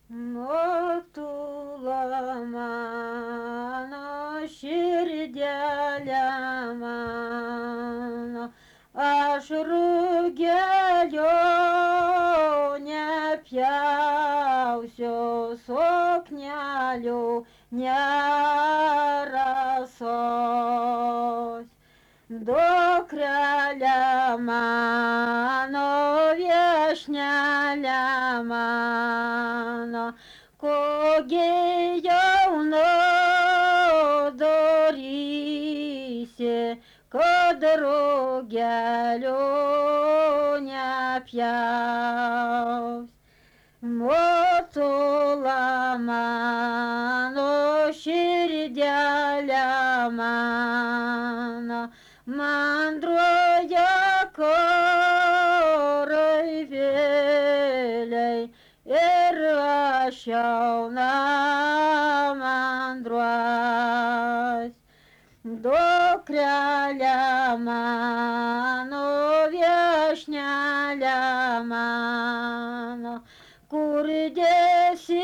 Motula mano, širdelė mano, aš rugelio nepjausiu, suknelių nerasos. Dukrelė mano, viešnelė mano, kogi jauna darysi, kad rugelių nepjaus. Motula mano, širdelė mano, mandruoja kareivėliai ir aš jauna mandruos. Dukrelė mano, viešnelė mano, kur dėsi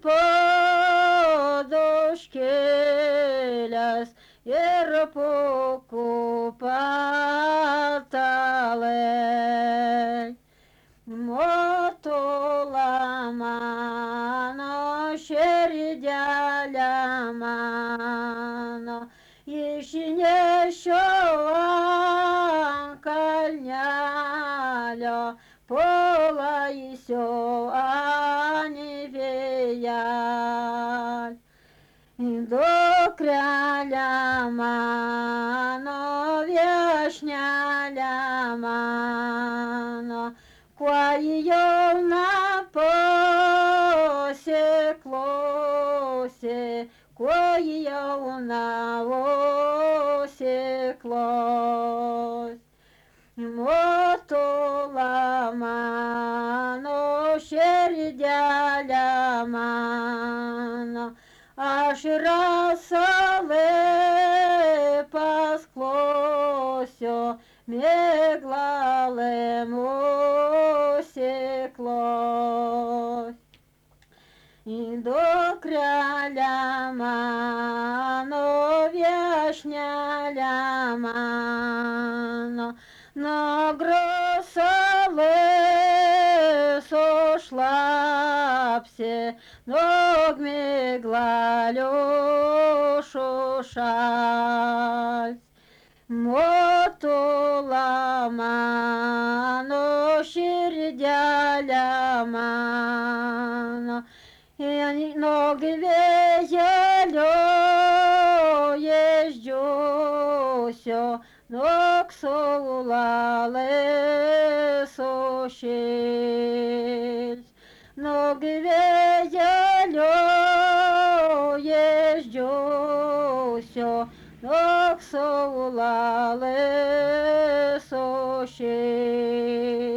paduškėlės ir pūkų patalai. Motula mano, širdelė mano, išnešiau ant kalnelio, palaisiu ant vėjelio. Dukrelė mano, viešnelė mano, kuo jauna pasiklausė, kuo jauna užsiklos. Motula mano, širdelė mano, aš rasalai pasklosiu, miglalai užsiklos. Dukrelė mano, viešnelė mano, nuo grasalai sušlapsi, nuo miglalių šušals. Motula mano, širdelė mano, nuo vėjelio ježdžiosiu, nuo saulalai sušils. Nuo vėjelio ježdžiosiu, nuo saulalai sušils.